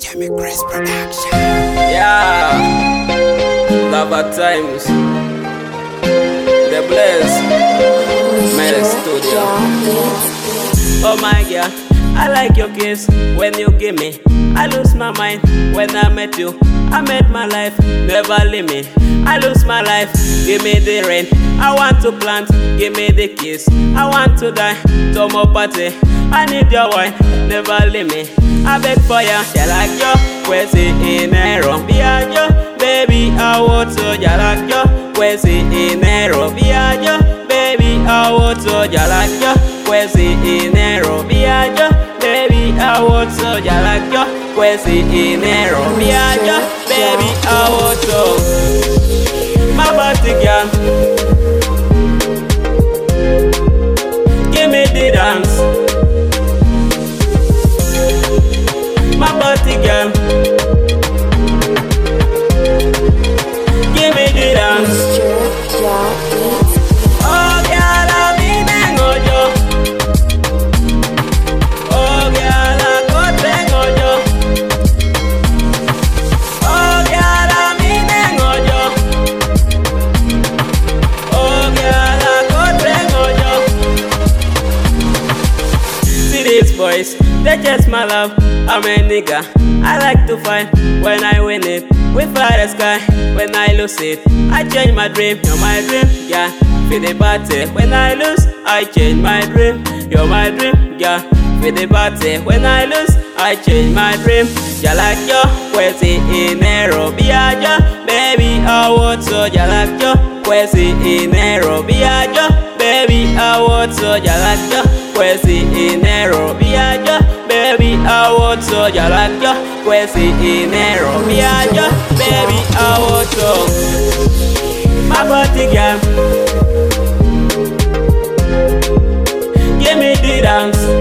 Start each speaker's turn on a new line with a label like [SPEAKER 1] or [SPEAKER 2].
[SPEAKER 1] Chemic Chris Production.
[SPEAKER 2] Yeah, Lava Times, The Blaze, Made Studio. Oh my God, I like your kiss when you give me. I lose my mind when I met you. I met my life, never leave me. I lose my life, give me the rain. I want to plant, give me the kiss. I want to die, tomo party. I need your wine, never leave me. I beg for ya, like yo, kwesi inero. Biajo, baby, I want to like yo, kwesi inero. Biajo, baby, I want to like yo, kwesi inero. Biajo, baby, I want to like yo, kwesi inero. Biajo, baby, I want to. My body girl, give me the dance. My body girl, give me the dance. Oh girl, I'm in ngojo. Oh girl, I got ngojo. Oh girl, I'm in ngojo. Oh girl, I got ngojo. See these boys, they just my love. I'm a nigga, I like to fight when I win it. We fly the sky when I lose it. I change my dream, you're my dream, yeah. Feel the party when I lose, I change my dream. You're my dream, yeah. Feel the party when I lose, I change my dream. Ya like yo, kwesi inero. Biajo, baby, I want to. Ya like yo, kwesi inero. Biajo, baby, I want to. Ya like yo, kwesi inero. Biajo, baby, I want to. Ya like yo, kwesi inero. Biajo, baby, I want to. My body girl, give me the dance.